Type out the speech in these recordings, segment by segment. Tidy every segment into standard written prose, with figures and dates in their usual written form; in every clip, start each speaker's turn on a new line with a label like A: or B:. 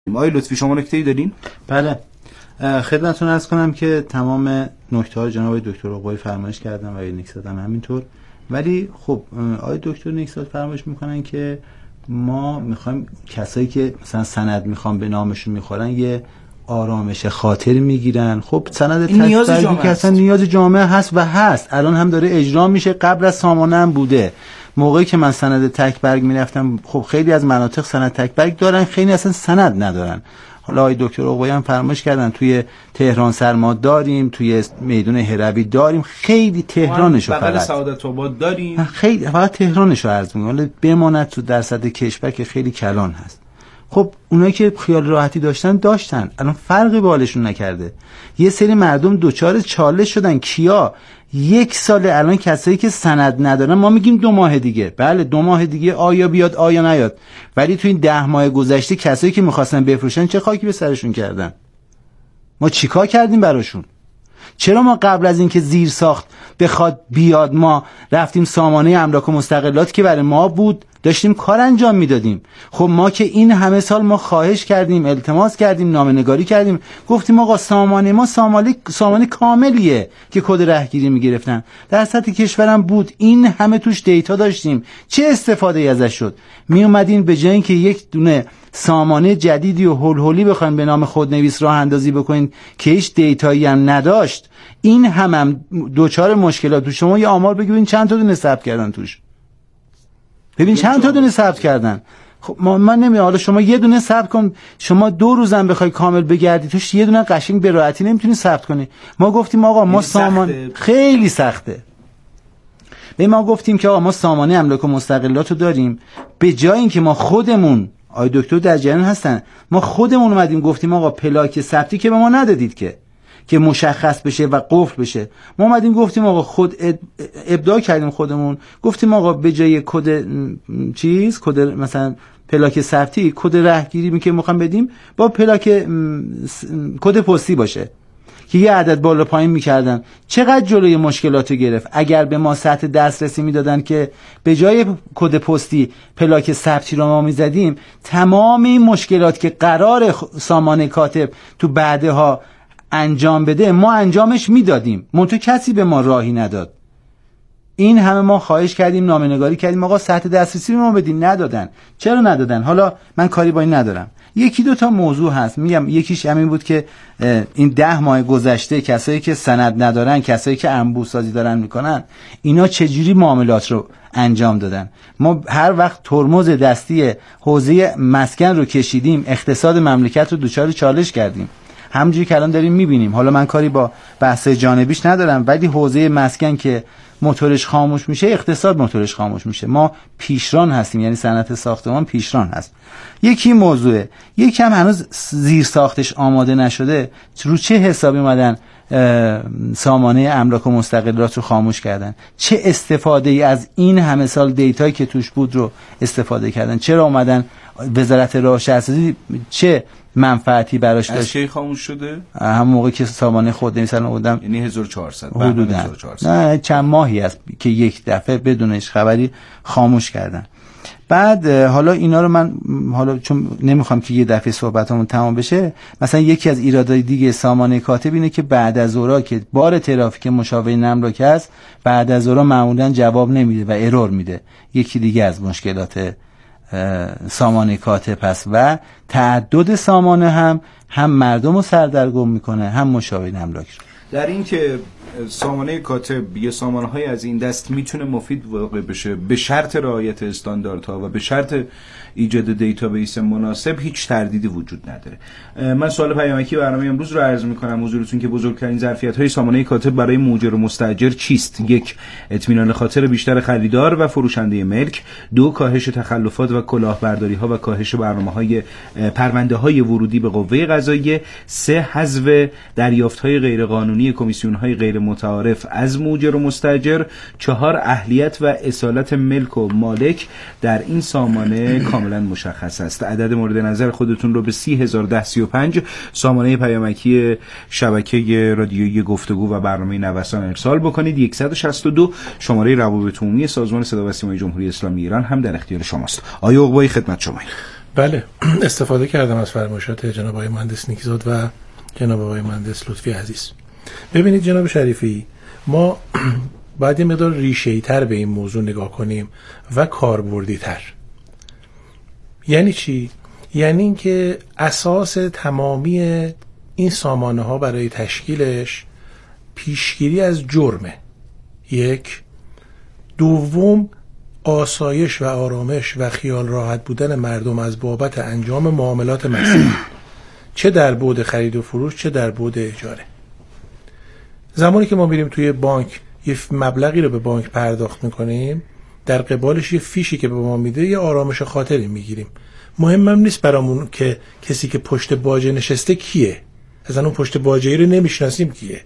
A: آقای لطفی شما نکته‌ای دارین؟
B: بله، خدمتتون عرض کنم که تمام نکته‌ها جناب دکتر عقبایی فرمایش کردن و آقای نیکزاد هم همینطور. ولی خب آقای دکتر نیکزاد فرمایش میکنن که ما میخوایم کسایی که مثلا سند میخوان به نامشون میخورن یه آرامش خاطر میگیرن. خب سند تکبرگی که اصلا نیاز جامعه هست و هست، الان هم داره اجرا میشه، قبل از سامانه هم بوده. موقعی که من سند تکبرگ میرفتم خب خیلی از مناطق سند تکبرگ دارن، خیلی اصلا سند ندارن. حالا آقای دکتر عقبایی هم فرمایش کردن توی تهران سرما داریم، توی میدون هروی داریم، خیلی تهرانشو
A: بغل سعادت آباد داریم،
B: خیلی فقط تهرانشو عرض می‌کنم، ولی بماند تو درصد کشور که خیلی کلان هست. خب اونایی که خیال راحتی داشتن الان فرقی به حالشون نکرده. یه سری مردم دوچار چالش شدن. کیا؟ 1 سال الان کسایی که سند ندارن، ما میگیم 2 ماه دیگه، بله 2 ماه دیگه آیا بیاد آیا نیاد، ولی تو این 10 ماه گذشته کسایی که میخواستن بفروشن چه خاکی به سرشون کردن؟ ما چیکار کردیم براشون؟ چرا ما قبل از اینکه زیر ساخت بخواد بیاد ما رفتیم سامانه املاک و مستقلات که برای ما بود داشتیم کار انجام میدادیم؟ خب ما که این همه سال ما خواهش کردیم، التماس کردیم، نامه‌نگاری کردیم، گفتیم آقا سامانه ما سامانه کاملیه که کد رهگیری میگرفتن، در سطح کشورم بود، این همه توش دیتا داشتیم، چه استفاده ازش شد؟ می اومدین به جای اینکه یک دونه سامانه جدیدی و هولهولی بخواین به نام خودنویس راه اندازی بکنین که هیچ دیتایی هم نداشت، این هم دوچار مشکلات. تو شما یه آمار بگیرین چند تا دونه ثبت کردن توش، ببین چند تا دونه ثبت کردن. خب من نمیدونم، حالا شما یه دونه ثبت کن، شما 2 روزم بخوای کامل بگردی توش یه دونه قشنگ به راحتی نمیتونی ثبت کنی. ما گفتیم آقا ما خیلی سخته. ما گفتیم که آقا ما سامانه املاک و مستقلات رو داریم، به جای اینکه ما خودمون، آقای دکتر در جریان هستن، ما خودمون اومدیم گفتیم آقا پلاک ثبتی که به ما ندادید که مشخص بشه و قفل بشه، ما اومدیم گفتیم آقا خود ابداع کردیم خودمون، گفتیم آقا به جای کد کد مثلا پلاک ثبتی، کد رهگیری که میخوام بدیم با پلاک کد پستی باشه که یه عدد بالا پایین میکردن. چقدر جلوی مشکلاتو گرفت. اگر به ما سطح دسترسی میدادن که به جای کد پستی پلاک ثبتی رو ما میزدیم، تمام این مشکلات که قرار سامانه کاتب تو بعدها انجام بده ما انجامش میدادیم، منتها کسی به ما راهی نداد. این همه ما خواهش کردیم، نامه‌نگاری کردیم، آقا سطح دسترسی به ما بدین، ندادن. چرا ندادن؟ حالا من کاری با این ندارم. 1-2 تا موضوع هست، میگم یکیش همین بود که این 10 ماه گذشته کسایی که سند ندارن، کسایی که انبوه‌سازی دارن میکنن، اینا چجوری معاملات رو انجام دادن. ما هر وقت ترمز دستی حوزه مسکن رو کشیدیم، اقتصاد مملکت رو دچار چالش کردیم، همونجوری که الان داریم میبینیم. حالا من کاری با بحث جانبیش ندارم، ولی حوزه مسکن که موتورش خاموش میشه، اقتصاد موتورش خاموش میشه. ما پیشران هستیم، یعنی صنعت ساختمان پیشران هست. یکی موضوعه، یکی هم هنوز زیر ساختش آماده نشده. رو چه حسابی اومدن سامانه املاک و مستقلات رو خاموش کردن؟ چه استفاده ای از این همه سال دیتایی که توش بود رو استفاده کردن؟ چرا اومدن وزارت راه شهرسازی چه منفعتی براش داشت؟
A: از کی خاموش شده؟
B: همون موقع که سامانه خودنویس الان بودم،
A: یعنی 1400
B: حدوداً. نه چند ماهی است که یک دفعه بدون هیچ خبری خاموش کردن. بعد حالا اینا رو من حالا چون نمیخوام که یه دفعه صحبتمون تمام بشه، مثلا یکی از ایرادای دیگه سامانه کاتب اینه که بعد از ظهر که بار ترافیک مشابه املاک هست، بعد از ظهر معمولا جواب نمیده و ارور میده. یکی دیگه از مشکلات سامانه کاتب هست و تعدد سامانه هم مردم رو سردرگم میکنه، هم مشابه املاک رو.
A: در این که سامانه کاتب یا سامانه‌های از این دست میتونه مفید واقع بشه به شرط رعایت استانداردها و به شرط ایجاد دیتابیس مناسب، هیچ تردیدی وجود نداره. من سوال پیامکی برنامه امروز رو عرض می‌کنم حضورتون که بزرگترین ظرفیت‌های سامانه کاتب برای موجر و مستاجر چیست؟ 1. اطمینان خاطر بیشتر خریدار و فروشنده ملک. 2. کاهش تخلفات و کلاهبرداری‌ها و کاهش برنامه‌های پرونده‌های ورودی به قوه قضاییه. 3. حذف دریافت‌های غیرقانونی کمیسیون‌های غیر متعارف از موجر و مستاجر. 4. اهلیت و اصالت ملک و مالک در این سامانه کاملا مشخص است. عدد مورد نظر خودتون رو به 3001035 سامانه پیامکی شبکه رادیویی گفتگو و برنامه نوسان ارسال بکنید. 162 شماره روابط عمومی سازمان صدا و سیمای جمهوری اسلامی ایران هم در اختیار شماست. آقای عقبایی خدمت شما.
C: بله، استفاده کردم از فرمایشات جناب آقای مهندس نیکزاد و جناب آقای مهندس لطفی عزیز. ببینید جناب شریفی، ما باید یه مقدار ریشه‌ای تر به این موضوع نگاه کنیم و کاربردی تر. یعنی چی؟ یعنی اینکه اساس تمامی این سامانه ها برای تشکیلش پیشگیری از جرمه. یک. دوم، آسایش و آرامش و خیال راحت بودن مردم از بابت انجام معاملات مسئله، چه در بعد خرید و فروش چه در بعد اجاره. زمانی که ما میریم توی بانک یه مبلغی رو به بانک پرداخت میکنیم، در قبالش یه فیشی که به ما میده یه آرامش خاطری میگیریم. مهمم نیست برامون که کسی که پشت باجه نشسته کیه، اصلا اون پشت باجه‌ای رو نمیشناسیم کیه،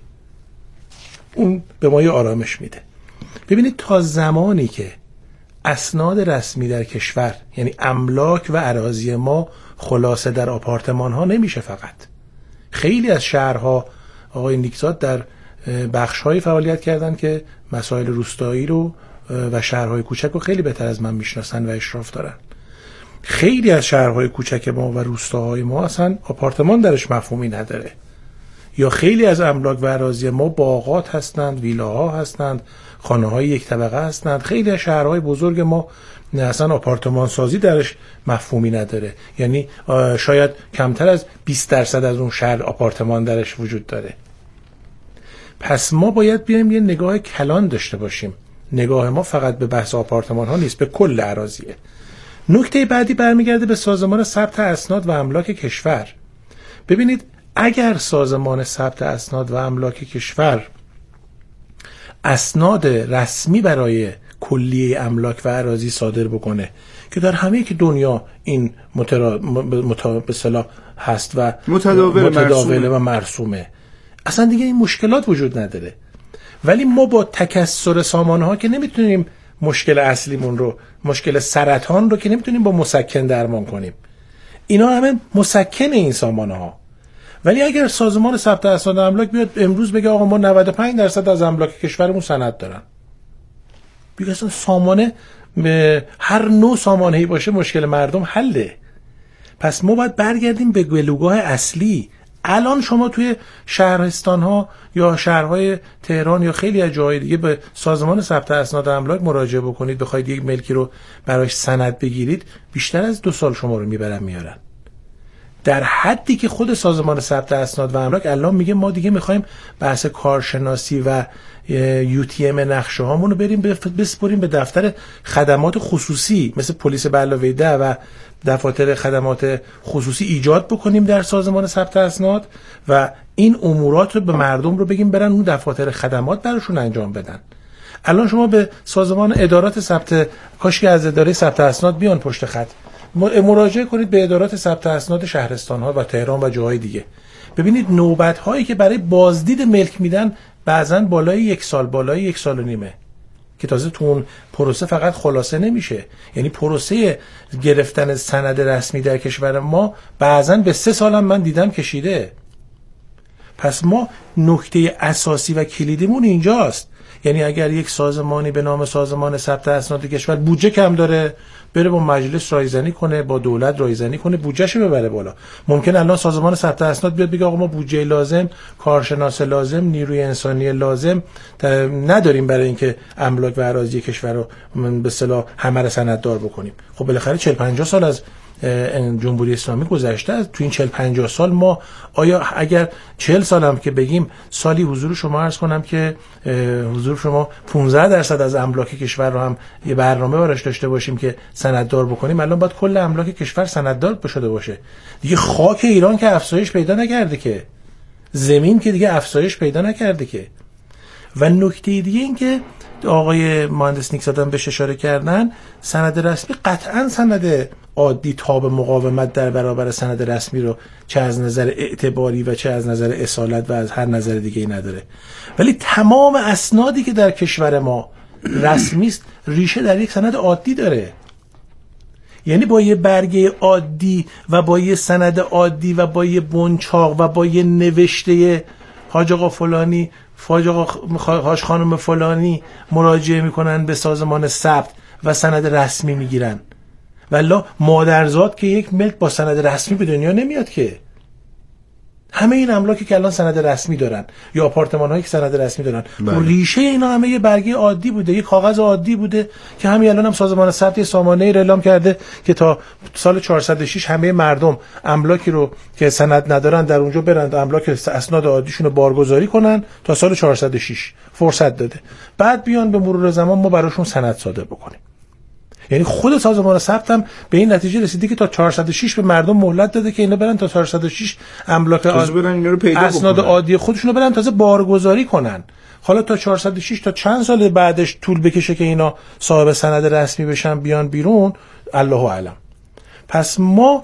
C: اون به ما یه آرامش میده. ببینید تا زمانی که اسناد رسمی در کشور، یعنی املاک و اراضی ما خلاصه در آپارتمان ها نمیشه. فقط خیلی از شهرها، آقای نیکزاد در بخش‌های فعالیت کردن که مسائل روستایی رو و شهرهای کوچک رو خیلی بهتر از من میشناسن و اشراف دارن. خیلی از شهرهای کوچک ما و روستاهای ما اصلا آپارتمان درش مفهومی نداره، یا خیلی از املاک و اراضی ما باغات هستند، ویلاها هستند، خانه‌های یک طبقه هستند. خیلی از شهرهای بزرگ ما اصلا آپارتمان سازی درش مفهومی نداره، یعنی شاید کمتر از 20% از اون شهر آپارتمان درش وجود داره. پس ما باید بیایم یه نگاه کلان داشته باشیم. نگاه ما فقط به بحث آپارتمان ها نیست، به کل اراضیه. نکته بعدی برمیگرده به سازمان ثبت اسناد و املاک کشور. ببینید اگر سازمان ثبت اسناد و املاک کشور اسناد رسمی برای کلیه املاک و اراضی صادر بکنه که در همه که دنیا این متعارف هست و متداول و مرسومه، اصلا دیگه این مشکلات وجود نداره. ولی ما با تکثر سامانه ها که نمیتونیم مشکل اصلیمون رو، مشکل سرطان رو که نمیتونیم با مسکن درمان کنیم. اینا همه مسکن این سامانه ها. ولی اگر سازمان ثبت اسناد املاک بیاد امروز بگه آقا ما 95% از املاک کشورمون سند دارن، بگه اصلا سامانه هر نوع سامانه‌ای باشه مشکل مردم حله. پس ما باید برگردیم به گلوگاه اصلی. الان شما توی شهرستان ها یا شهرهای تهران یا خیلی از جاهای دیگه به سازمان ثبت اسناد املاک مراجعه بکنید، بخواید یک ملکی رو براش سند بگیرید، بیشتر از 2 سال شما رو میبرن میارن. در حدی که خود سازمان ثبت اسناد و املاک الان میگه ما دیگه میخوایم بحث کارشناسی و UTM نقشه هامون رو بریم بسپریم به دفتر خدمات خصوصی مثل پلیس به علاوه 10 و دفاتر خدمات خصوصی ایجاد بکنیم در سازمان ثبت اسناد و این امورات رو به مردم رو بگیم برن اون دفاتر خدمات براشون انجام بدن. الان شما به سازمان ادارات ثبت، کاشکی از اداره ثبت اسناد بیان پشت خط، مراجعه کنید به ادارات ثبت اسناد شهرستان ها و تهران و جاهای دیگه. ببینید نوبت هایی که برای بازدید ملک میدن بعضا بالای 1 سال، بالای 1 سال و نیمه، که تازه تو اون پروسه فقط خلاصه نمیشه. یعنی پروسه گرفتن سند رسمی در کشور ما بعضا به 3 سال هم من دیدم کشیده. پس ما نکته اساسی و کلیدیمون اینجاست. یعنی اگر یک سازمانی به نام سازمان ثبت اسناد کشور بودجه کم داره، بره با مجلس رایزنی کنه، با دولت رایزنی کنه، بودجهشو ببره بالا. ممکن الان سازمان ثبت اسناد بیاد بگه آقا ما بودجه لازم، کارشناس لازم، نیروی انسانی لازم نداریم برای اینکه املاک و اراضی کشور رو به اصطلاح همه رو سنددار بکنیم. خب بالاخره 40-50 سال از جمهوری اسلامی گذشته. از تو این 40-50 سال ما آیا اگر 40 سال هم که بگیم سالی حضور شما عرض کنم که حضور شما 15% از املاک کشور رو هم یه برنامه براش داشته باشیم که سنددار بکنیم، الان باید کل املاک کشور سنددار بشده باشه. دیگه خاک ایران که افزایش پیدا نکرده که، زمین که دیگه افزایش پیدا نکرده که. و نکته دیگه این که آقای مهندس نیکزاد هم بهش اشاره کردن، سند رسمی قطعا سند عادی تاب مقاومت در برابر سند رسمی رو چه از نظر اعتباری و چه از نظر اصالت و از هر نظر دیگه‌ای نداره. ولی تمام اسنادی که در کشور ما رسمی است ریشه در یک سند عادی داره. یعنی با یه برگه عادی و با یه سند عادی و با یه بنچاق و با یه نوشته حاج آقا فلانی، حاج خانم فلانی مراجعه میکنن به سازمان ثبت و سند رسمی میگیرن. والله مادرزاد که یک ملک با سند رسمی به دنیا نمیاد که. همه این املاکی که الان سند رسمی دارن یا آپارتمان هایی که سند رسمی دارن، ریشه اینا همه یه برگه عادی بوده، یه کاغذ عادی بوده که همین الان هم سازمان ثبت سامانه ای را اعلام کرده که تا سال 406 همه مردم املاکی رو که سند ندارن در اونجا برن املاک اسناد عادیشون رو بارگذاری کنن تا سال 406 فرصت داده. بعد بیان به مرور زمان ما براشون سند صادر بکنیم. یعنی خود سازمان ثبت هم به این نتیجه رسیده که تا 406 به مردم مهلت داده که اینا برن تا 406 املاک اسناد عادی خودشونو برن تازه بارگذاری کنن. حالا تا 406 تا چند سال بعدش طول بکشه که اینا صاحب سند رسمی بشن بیان بیرون، الله اعلم. پس ما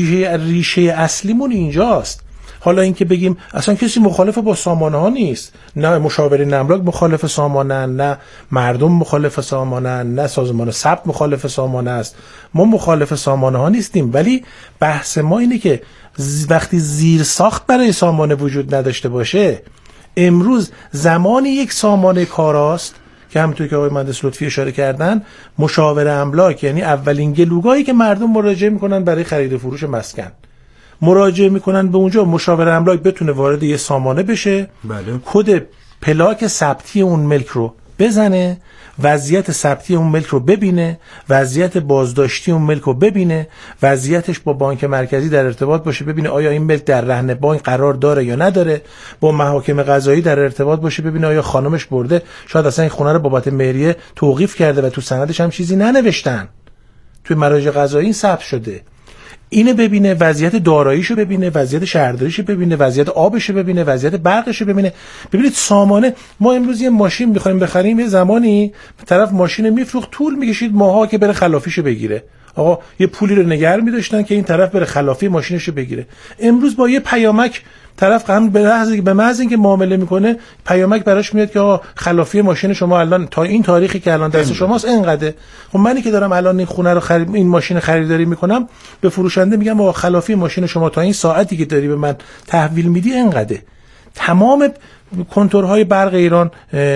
C: ریشه اصلیمون اینجاست. حالا اینکه بگیم اصلا کسی مخالف با سامانه ها نیست، نه مشاورین املاک مخالف سامانه، نه مردم مخالف سامانه، نه سازمان ثبت مخالف سامانه است، ما مخالف سامانه ها نیستیم. ولی بحث ما اینه که وقتی زیر ساخت برای سامانه وجود نداشته باشه، امروز زمان یک سامانه کاراست که همونطور که آقای مهندس لطفی اشاره کردن، مشاور املاک یعنی اولین گلوگاهی که مردم مراجعه میکنن برای خرید و فروش مسکن، مراجعه میکنن به اونجا مشاور املاک بتونه وارد یه سامانه بشه، کد پلاک ثبتی اون ملک رو بزنه، وضعیت ثبتی اون ملک رو ببینه، وضعیت بازداشتی اون ملک رو ببینه، وضعیتش با بانک مرکزی در ارتباط باشه، ببینه آیا این ملک در رهن بانک قرار داره یا نداره، با محاکم قضایی در ارتباط باشه، ببینه آیا خانمش برده، شاید اصلا این خونه رو بابت مهریه توقیف کرده و تو سندش هم چیزی ننوشتن، توی مراجع قضایی این ثبت شده. اینو ببینه، وضعیت داراییشو ببینه، وضعیت شهرداریشو ببینه، وضعیت آبشو ببینه، وضعیت برقشو ببینه. ببینید سامانه، ما امروز یه ماشین می‌خوایم بخریم، یه زمانی طرف ماشین میفروخت طول می‌کشید ماها که بره خلافیشو بگیره. آقا یه پولی رو نگه می‌داشتن که این طرف بره خلافی ماشینشو بگیره. امروز با یه پیامک طرف قبل به محض اینکه معامله میکنه پیامک براش میاد که آقا خلافی ماشین شما الان تا این تاریخی که الان دست شماست اینقدره. خب منی که دارم الان این خونه رو این ماشین خریداری میکنم، به فروشنده میگم آقا خلافی ماشین شما تا این ساعتی که داری به من تحویل میدی اینقدره. تمام کنتورهای برق ایران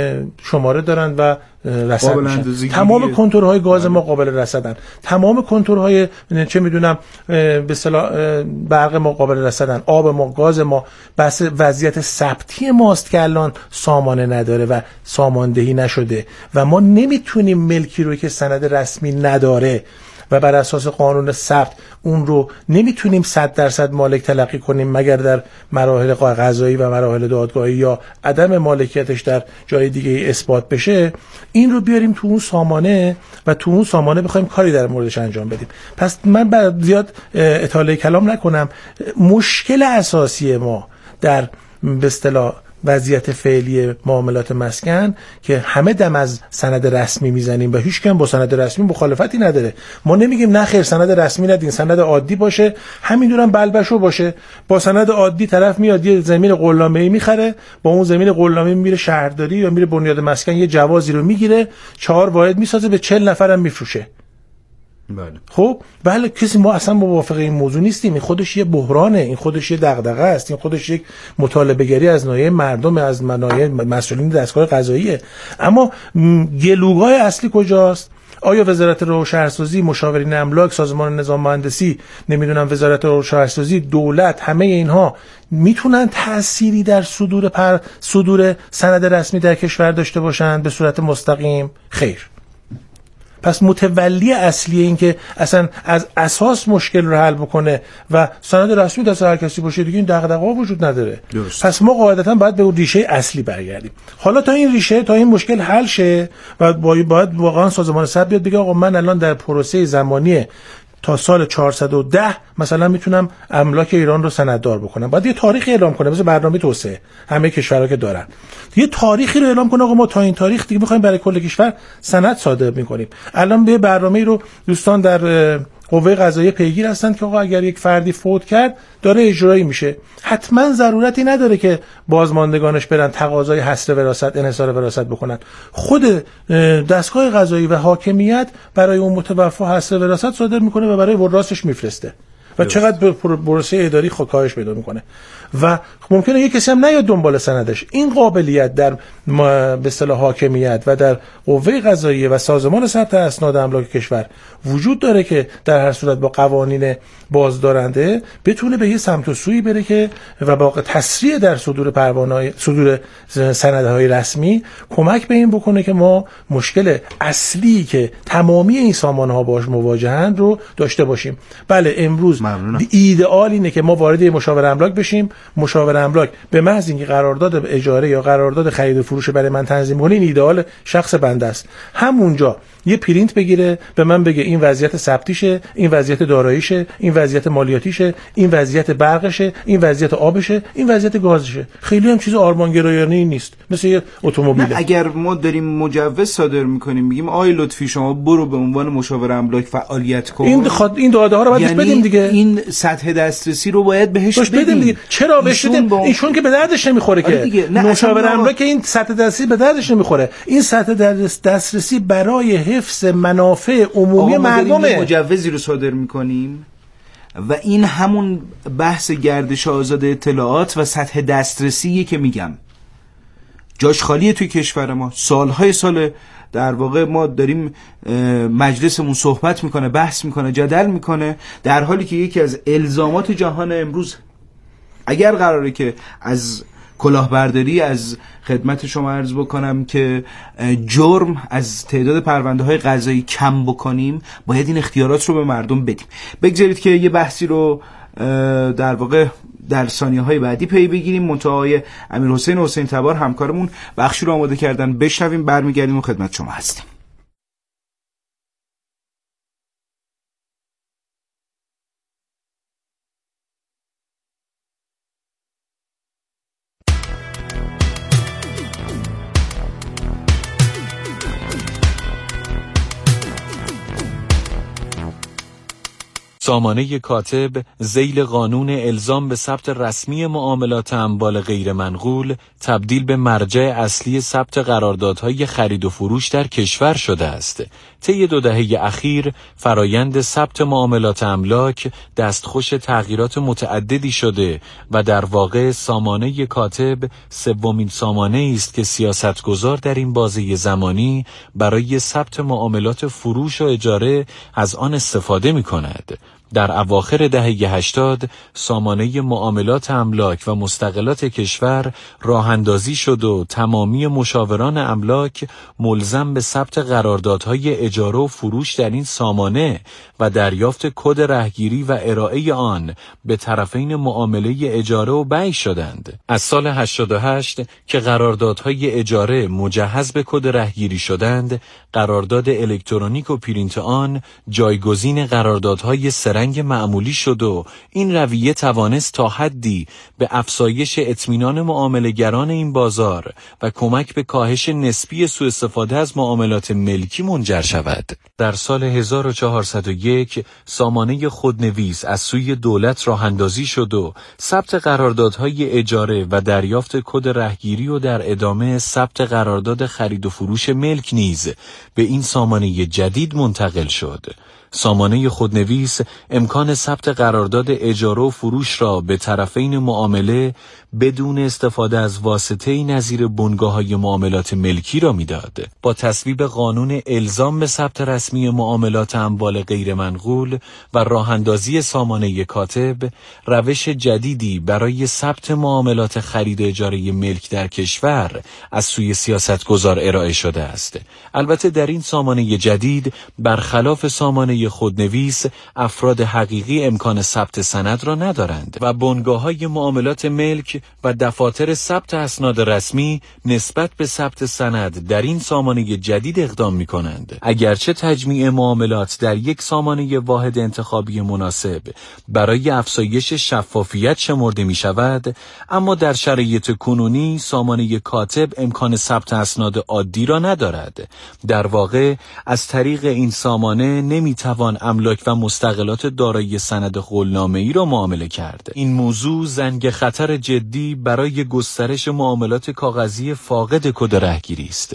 C: شماره دارن و رصد میشن، تمام کنتورهای گاز ما قابل رصدن، تمام کنتورهای چه میدونم به اصطلاح برق ما قابل رصدن، آب ما، گاز ما. بس وضعیت ثبتی ماست که الان سامانه نداره و ساماندهی نشده و ما نمیتونیم ملکی رو که سند رسمی نداره و بر اساس قانون ثبت اون رو نمیتونیم 100% مالک تلقی کنیم مگر در مراحل قضایی و مراحل دادگاهی یا عدم مالکیتش در جای دیگه اثبات بشه، این رو بیاریم تو اون سامانه و تو اون سامانه بخوایم کاری در موردش انجام بدیم. پس من بعد زیاد اطاله کلام نکنم، مشکل اساسی ما در به اصطلاح وضعیت فعلی معاملات مسکن که همه دم از سند رسمی میزنیم و هیچ کم با سند رسمی مخالفتی نداره. ما نمیگیم نه خیر سند رسمی ندین، سند عادی باشه، همینجورم بلبشو باشه. با سند عادی طرف میاد یه زمین قلامه‌ای میخره، با اون زمین قلامه‌ای میره شهرداری یا میره بنیاد مسکن یه جوازی رو میگیره، 4 واحد میسازه، به 40 نفرم میفروشه.
A: بله.
C: خب بله، کسی ما اصلا موافق این موضوع نیستیم. این خودش یه بحرانه، این خودش یه دغدغه است، این خودش یک مطالبه گری از ناحیه مردم، از ناحیه مسئولین دستگاه قضاییه. اما گلوگاه اصلی کجاست؟ آیا وزارت راه و شهرسازی، مشاورین املاک، سازمان نظام مهندسی، نمیدونم وزارت راه و شهرسازی، دولت، همه اینها میتونن تأثیری در صدور سند رسمی در کشور داشته باشن به صورت مستقیم؟ خیر. پس متولی اصلی این که اصلا از اساس مشکل رو حل بکنه و سند رسمی دست هر کسی باشه دیگه این دغدغه‌ها وجود نداره. درست. پس ما قاعدتاً باید به اون ریشه اصلی برگردیم. حالا تا این مشکل حل شه و باید واقعا سازمان ثبت بیاد بگه آقا من الان در پروسه زمانی تا سال 410 مثلا میتونم املاک ایران رو سنددار بکنم. باید یه تاریخی اعلام کنه، مثل برنامه توسعه همه کشورها که دارن. یه تاریخی رو اعلام کنه آقا ما تا این تاریخ دیگه می‌خوایم برای کل کشور سند صادر می‌کنیم. الان به برنامه‌ای رو دوستان در قوه قضاییه پیگیر هستند که آقا اگر یک فردی فوت کرد داره اجرایی میشه، حتما ضرورتی نداره که بازماندگانش برن تقاضای حصر وراثت، انحصار وراثت بکنن. خود دستگاه قضایی و حاکمیت برای اون متوفی حصر وراثت صادر میکنه و برای وراثش میفرسته و چقدر پروسه اداری کاهش پیدا میکنه و ممکنه یک کسی هم نیاد دنبال سندش. این قابلیت در به اصطلاح حاکمیت و در قوه قضاییه و سازمان ثبت اسناد املاک کشور وجود داره که در هر صورت با قوانین بازدارنده بتونه به یه سمت و سوی بره که و با تسریع در صدور سندهای رسمی کمک به این بکنه که ما مشکل اصلی که تمامی این سامانه‌ها باهاش مواجهند رو داشته باشیم. بله امروز ایدئال اینه که ما وارد مشاور املاک بشیم، مشاور املاک به محض اینکه قرارداد اجاره یا قرارداد خرید و فروش برای من تنظیم کنه، این ایدئال شخص بنده است. همونجا یه پرینت بگیره به من بگه این وضعیت ثبتیشه، این وضعیت داراییشه، این وضعیت مالیاتیشه، این وضعیت برقشه، این وضعیت آبشه، این وضعیت گازشه. خیلی هم چیز آرمانگرایانه نیست، مثل یه اتومبیل.
A: اگر ما داریم مجوز صادر میکنیم میگیم آقای لطفی شما برو به عنوان مشاور املاک فعالیت کن،
C: این داده ها رو باید بدیم دیگه.
A: این سطح دسترسی رو باید بهش بدیم دیگه.
C: چرا بهش بدیم؟ ایشون که به دردش نمیخوره که. مشاور املاک این سطح دسترسی به دردش نمیخوره. این سطح دسترسی برای حفظ منافع عمومی مردمه.
A: مجوزی رو صادر میکنیم و این همون بحث گردش آزاد اطلاعات و سطح دسترسیه که میگم جاش خالیه توی کشور ما. سالهای سال در واقع ما داریم مجلسمون صحبت میکنه، بحث میکنه، جدل میکنه، در حالی که یکی از الزامات جهان امروز اگر قراره که از کلاهبرداری از خدمت شما عرض بکنم که جرم از تعداد پرونده های قضایی کم بکنیم، باید این اختیارات رو به مردم بدیم. بگذارید که یه بحثی رو در واقع در ثانیه‌های بعدی پی بگیریم. منتهای امیرحسین تبار همکارمون بخشی رو آماده کردن، بشنویم، برمیگردیم و خدمت شما هستیم.
D: سامانه کاتب ذیل قانون الزام به ثبت رسمی معاملات اموال غیر منقول تبدیل به مرجع اصلی ثبت قراردادهای خرید و فروش در کشور شده است. طی 2 دهه اخیر فرایند ثبت معاملات املاک دستخوش تغییرات متعددی شده و در واقع سامانه کاتب سومین سامانه است که سیاستگزار در این بازه زمانی برای ثبت معاملات فروش و اجاره از آن استفاده می‌کند. در اواخر دهه 80 سامانه معاملات املاک و مستغلات کشور راه‌اندازی شد و تمامی مشاوران املاک ملزم به ثبت قراردادهای اجاره و فروش در این سامانه و دریافت کد رهگیری و ارائه آن به طرفین معامله اجاره و بیع شدند. از سال 88 که قراردادهای اجاره مجهز به کد رهگیری شدند، قرارداد الکترونیک و پرینت آن جایگزین قراردادهای رنگ معمولی شد و این رویه توانست تا حدی به افزایش اطمینان معامله‌گران این بازار و کمک به کاهش نسبی سوء استفاده از معاملات ملکی منجر شود. در سال 1401 سامانه خودنویس از سوی دولت راه اندازی شد و ثبت قراردادهای اجاره و دریافت کد رهگیری و در ادامه ثبت قرارداد خرید و فروش ملک نیز به این سامانه جدید منتقل شد. سامانه خودنویس امکان ثبت قرارداد اجاره و فروش را به طرفین معامله بدون استفاده از واسطه‌ای نظیر بنگاه‌های معاملات ملکی را می‌داد. با تصویب قانون الزام به ثبت رسمی معاملات اموال غیر منقول و راه‌اندازی سامانه کاتب، روش جدیدی برای ثبت معاملات خرید و اجاره ملک در کشور از سوی سیاستگزار ارائه شده است. البته در این سامانه جدید برخلاف سامانه خودنویس افراد حقیقی امکان ثبت سند را ندارند و بنگاه‌های معاملات ملک و دفاتر ثبت اسناد رسمی نسبت به ثبت سند در این سامانه جدید اقدام می‌کنند. اگرچه تجمیع معاملات در یک سامانه واحد انتخابی مناسب برای افزایش شفافیت شمرده می‌شود، اما در شرایط کنونی سامانه کاتب امکان ثبت اسناد عادی را ندارد. در واقع از طریق این سامانه نمی‌توان املاک و مستغلات دارای سند قولنامه‌ای را معامله کرد. این موضوع زنگ خطر جدی برای گسترش معاملات کاغذی فاقد کد رهگیری است.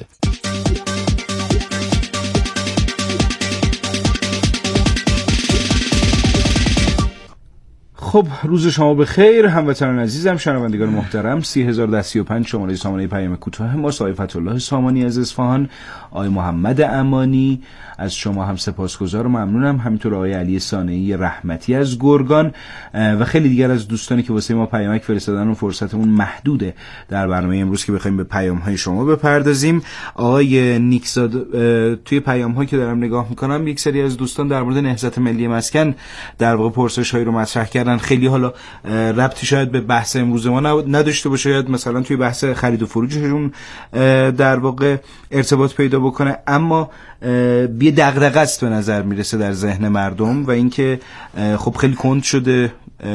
A: خب روز شما بخیر هموطنان عزیزم، شنوندگان محترم. 30035 شماره سامانه پیام کوتاه ما، آقای فتح‌الله سامانی از اصفهان، آقای محمد امانی از شما هم سپاسگزار و ممنونم، همینطور آقای علی صانعی رحمتی از گرگان و خیلی دیگر از دوستانی که واسه ما پیامک فرستادن و فرصتمون محدوده در برنامه امروز که بخوایم به پیام‌های شما بپردازیم. آقای نیکزاد توی پیام‌هایی که دارم نگاه می‌کنم یک سری از دوستان در مورد نهضت ملی مسکن در واقع پرسش‌هایی رو مطرح کردن. خیلی حالا ربطی شاید به بحث امروز ما نداشته باشه، شاید مثلا توی بحث خرید و فروششون در واقع ارتباط پیدا بکنه، اما یه دغدغه است به نظر میرسه در ذهن مردم و اینکه خب خیلی کند شده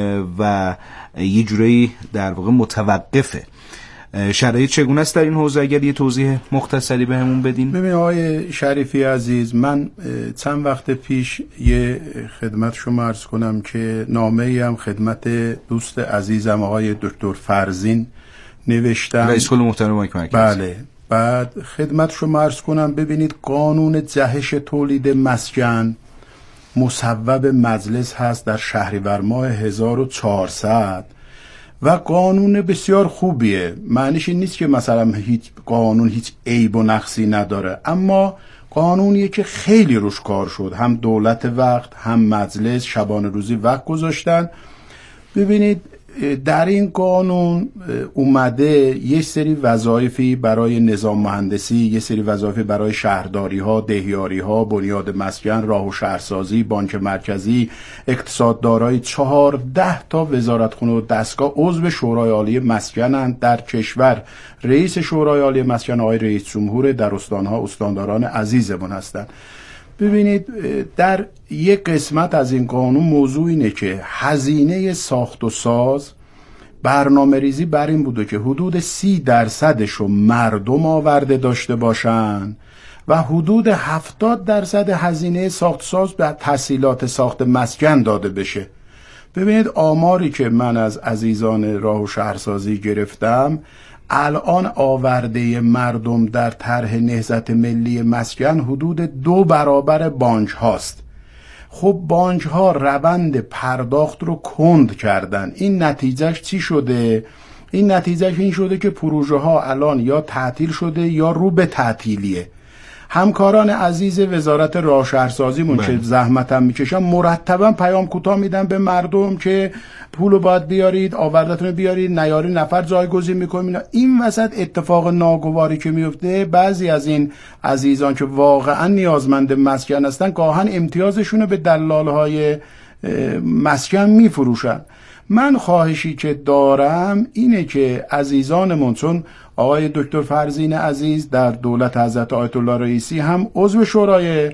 A: و یه جورایی در واقع متوقفه. شرایط چگونه است در این حوزه؟ اگر یه توضیح مختصری بهمون بدین.
E: ببین آقای شریفی عزیز، من چند وقت پیش یه خدمت شما عرض کنم که نامه‌ای هم خدمت دوست عزیزم آقای دکتر فرزین نوشتم،
A: رئیس کل محترم بانک مرکزی.
E: بله، بعد خدمت شما عرض کنم ببینید قانون جهش تولید مسکن مصوب مجلس هست در شهریور ماه 1400 و قانون بسیار خوبیه. معنیش این نیست که مثلا هیچ قانون هیچ عیب و نقصی نداره، اما قانونیه که خیلی روش کار شد، هم دولت وقت هم مجلس شبانه روزی وقت گذاشتن. ببینید در این قانون اومده یه سری وظایفی برای نظام مهندسی، یه سری وظایف برای شهرداری ها، دهیاری ها، بنیاد مسکن، راه و شهرسازی، بانک مرکزی، اقتصاددارای 14 تا وزارتخونه و دستگاه عضو شورای عالی مسکنند در کشور. رئیس شورای عالی مسکن آقای رئیس جمهور، در استانها استانداران عزیزمون هستند. ببینید در یک قسمت از این قانون موضوع اینه که هزینه ساخت و ساز برنامه ریزی بر این بوده که حدود 30% رو مردم آورده داشته باشن و حدود 70% هزینه ساخت و ساز به تسهیلات ساخت مسکن داده بشه. ببینید آماری که من از عزیزان راه و شهرسازی گرفتم، الان آورده مردم در طرح نهضت ملی مسکن حدود 2 برابر بانک هاست. خب بانک ها روند پرداخت رو کند کردن. این نتیجهش چی شده؟ این نتیجهش این شده که پروژه ها الان یا تعطیل شده یا رو به تعطیلیه. همکاران عزیز وزارت راه شهرسازیمون که زحمتم میکشن مرتبا پیام کوتاه میدن به مردم که پولو باید بیارید، آوردتون بیارید، نیاری نفر جایگزین میکنیم. این وسط اتفاق ناگواری که میفته، بعضی از این عزیزان که واقعا نیازمند مسکن هستن گاهن امتیازشون رو به دلالهای مسکن میفروشن. من خواهشی که دارم اینه که عزیزانمون، چون آقای دکتر فرزین عزیز در دولت حضرت آیت الله رئیسی هم عضو شورای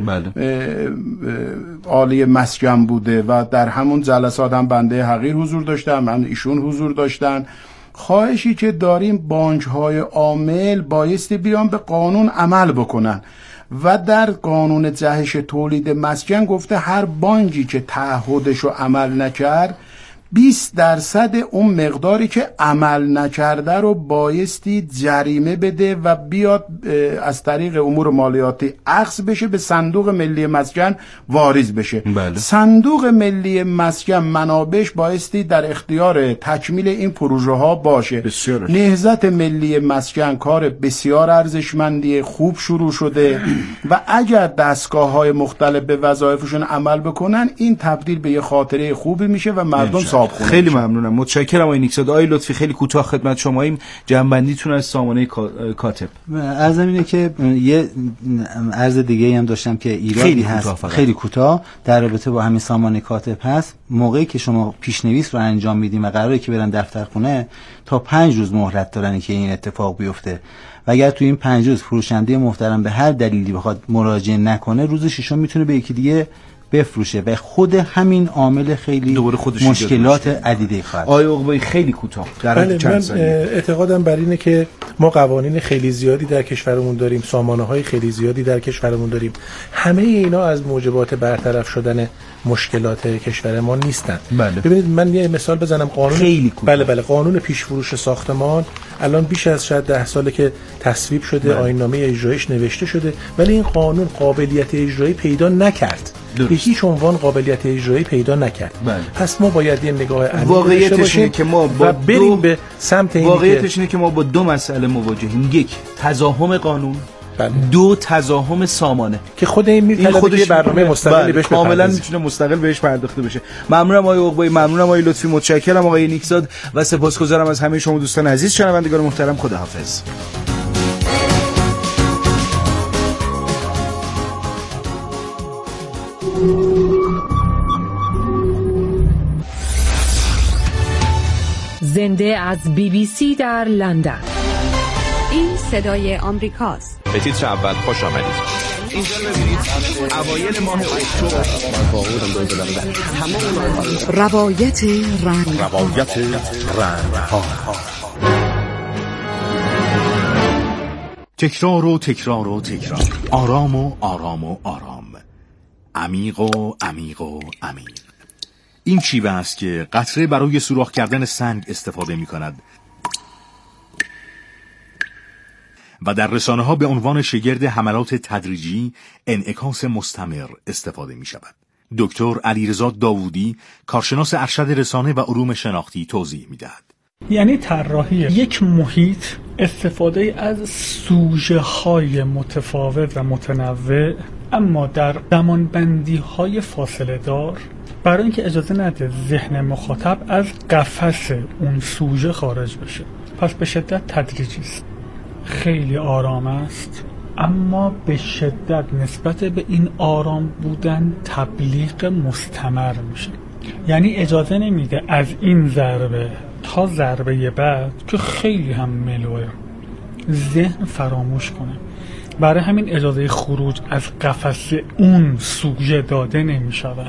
E: عالی مسکن بوده و در همون جلسات هم بنده حقیر حضور داشتم، هم ایشون حضور داشتن. خواهشی که داریم بانک های عامل بایستی بیان به قانون عمل بکنن و در قانون جهش تولید مسکن گفته هر بانکی که تعهدش رو عمل نکرد 20% اون مقداری که عمل نکرده رو بایستی جریمه بده و بیاد از طریق امور مالیاتی اخذ بشه، به صندوق ملی مسکن واریز بشه.
A: بله.
E: صندوق ملی مسکن منابعش بایستی در اختیار تکمیل این پروژه ها باشه.
A: بسیار.
E: نهضت ملی مسکن کار بسیار ارزشمندی، خوب شروع شده و اگر دستگاه های مختلف به وظایفشون عمل بکنن این تبدیل به یه خاطره خوبی میشه و مردم
A: خیلی ممنونم، متشکرم آقای نیکزاد. آقای لطفی خیلی کوتاه خدمت شما ایم، جنبندیتون از سامانه کاتب.
B: عرضم اینه که یه عرض دیگه هم داشتم که ایرادی هست خیلی کوتاه در رابطه با همین سامانه کاتب هست. موقعی که شما پیشنویس رو انجام میدیم و قراره که برن دفترخونه، تا 5 روز مهلت دارن که این اتفاق بیفته و اگر تو این 5 روز فروشنده محترم به هر دلیلی بخواد مراجعه نکنه، روز ششم میتونه به یکی دیگه بفروشه و خود همین عامل خیلی مشکلات عدیده خواهد.
A: آقای عقبه‌ای خیلی کوتاه در چند ثانیه.
C: اعتقادم بر اینه که ما قوانین خیلی زیادی در کشورمون داریم، سامانه‌های خیلی زیادی در کشورمون داریم، همه اینا از موجبات برطرف شدن مشکلات کشور ما نیستن.
A: بله.
C: ببینید من یه مثال بزنم. قانون
A: خیلی کوتاه.
C: بله قانون پیش فروش ساختمان الان بیش از شاید 10 ساله که تصویب شده، آیین نامه اجرایش نوشته شده، ولی این قانون قابلیت اجرایی پیدا نکرد. به هیچ عنوان قابلیت اجرایی پیدا نکرد. پس ما باید یه نگاه عمیق داشته باشیم
A: که ما با
C: بریم به سمت این.
A: واقعیتش اینه که ما با دو مسئله مواجهیم: یک، تزاحم قانون، دو، تزاحم سامانه که
C: خود این میطلبه یه برنامه مستقلی بهش
A: کاملا میتونه مستقل بهش پرداخته بشه. ممنونم آقای عقبایی، ممنونم آقای لطفی، متشکرم آقای نیکزاد و سپاسگزارم از همه شما دوستان عزیز. شنوندگان محترم، خداحافظ.
F: زنده از BBC در لندن.
G: این صدای آمریکاست.
H: به تیتر اول خوش آمدید. اینجا ببینید اوایل ماه اکتبر
G: روایت رنگ
H: ها. تکرار و تکرار و تکرار، آرام و آرام و آرام، عمیق و عمیق و عمیق. این شیوه است که قطره برای سوراخ کردن سنگ استفاده می کند و در رسانه ها به عنوان شگرد حملات تدریجی انعکاس مستمر استفاده می شود. دکتر علیرضا داوودی، کارشناس ارشد رسانه و علوم شناختی، توضیح می دهد.
I: یعنی طراحی یک محیط، استفاده از سوژه های متفاوت و متنوع اما در زمانبندی های فاصله دار، برای اینکه اجازه نده ذهن مخاطب از قفس اون سوژه خارج بشه. پس به شدت تدریجی است، خیلی آرام است، اما به شدت نسبت به این آرام بودن تبلیغ مستمر میشه. یعنی اجازه نمیده از این ضربه تا ضربه بعد که خیلی هم ملوه ذهن فراموش کنه. برای همین اجازه خروج از قفس اون سوژه داده نمیشود.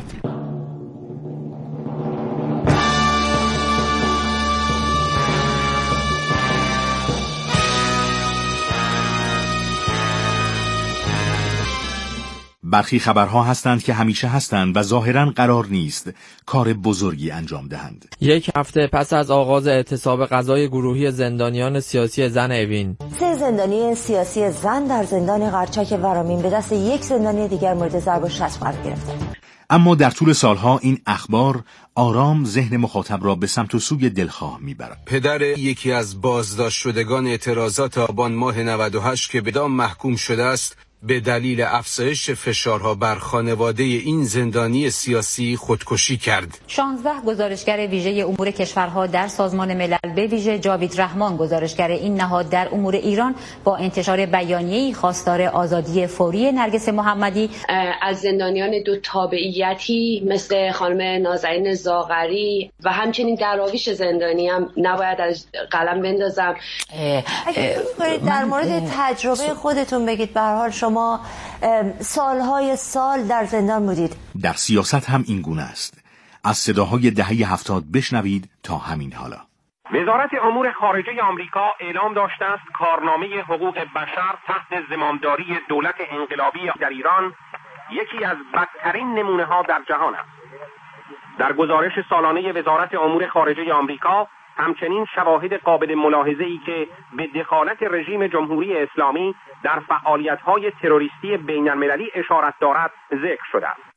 H: برخی خبرها هستند که همیشه هستند و ظاهراً قرار نیست کار بزرگی انجام دهند.
J: یک هفته پس از آغاز اعتصاب غذای گروهی زندانیان سیاسی زن اوین،
K: 3 زندانی سیاسی زن در زندان قرچک ورامین به دست یک زندانی دیگر مورد ضرب و شتم قرار گرفتند.
H: اما در طول سالها این اخبار آرام ذهن مخاطب را به سمت و سوی دلخواه میبرد.
L: پدر یکی از بازداشت شدگان اعتراضات آبان ماه 98 که به اعدام محکوم شده است، به دلیل افزایش فشارها بر خانواده این زندانی سیاسی خودکشی کرد.
M: 16 گزارشگر ویژه امور کشورها در سازمان ملل، به ویژه جاوید رحمان گزارشگر این نهاد در امور ایران، با انتشار بیانیه‌ای خواستار آزادی فوری نرگس محمدی
N: از زندانیان دو تابعیتی مثل خانم نازنین زاغری و همچنین دراویش زندانی هم نباید از قلم بندازم.
K: در مورد تجربه خودتون بگید. به هر حال شما سالهای سال در زندان بودید.
H: در سیاست هم این گونه است. از صداهای دهه 70 بشنوید تا همین حالا.
O: وزارت امور خارجه آمریکا اعلام داشته است کارنامه حقوق بشر تحت زمامداری دولت انقلابی در ایران یکی از بدترین نمونه‌ها در جهان است. در گزارش سالانه وزارت امور خارجه آمریکا همچنین شواهد قابل ملاحظه‌ای که به دخالت رژیم جمهوری اسلامی در فعالیت‌های تروریستی بین‌المللی اشارت دارد ذکر شده است.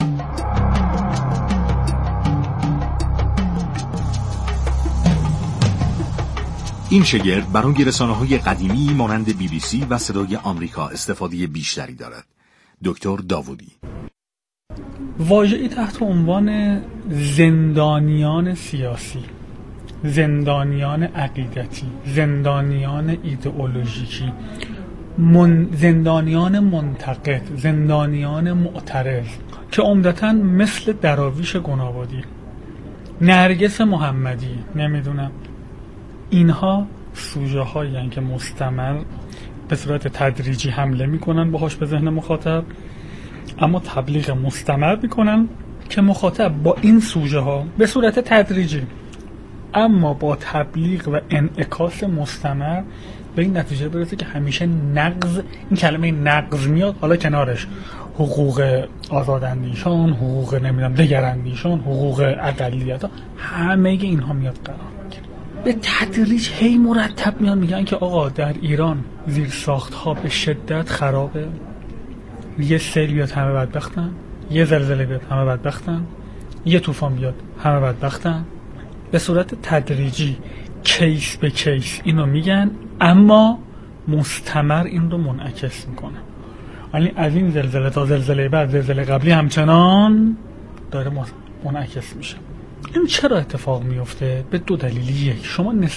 H: این شگرد برای رسانه‌های قدیمی مانند BBC و صدای آمریکا استفاده بیشتری دارد. دکتر داوودی:
I: واژه‌ای تحت عنوان زندانیان سیاسی، زندانیان عقیدتی، زندانیان ایدئولوژیکی، زندانیان منتقد، زندانیان معترض که عمدتاً مثل دراویش گنابادی، نرگس محمدی، نمیدونم، اینها سوژه هایی هستند که مستمر به صورت تدریجی حمله میکنن باهاش به ذهن مخاطب، اما تبلیغ مستمر میکنن که مخاطب با این سوژه ها به صورت تدریجی اما با تبلیغ و انعکاس مستمر به این نتیجه برسه که همیشه نقض، این کلمه نقض میاد، حالا کنارش حقوق آزاداندیشان، حقوق نمیدونم دگراندیشان، حقوق اقلیت ها، همه اینها میاد قرار میگیره. به تدریج هی مرتب میان میگن که آقا در ایران زیر ساخت ها به شدت خرابه، یه سری بیاد همه بدبختن، یه زلزله بیاد همه بدبختن، یه طوفان بیاد همه بدبختن. به صورت تدریجی کیس به کیس اینو میگن، اما مستمر این رو منعکس میکنه. یعنی از این زلزله تا زلزله بعد، زلزله قبلی همچنان داره منعکس میشه. این چرا اتفاق میفته؟ به دو دلیل. یک، شما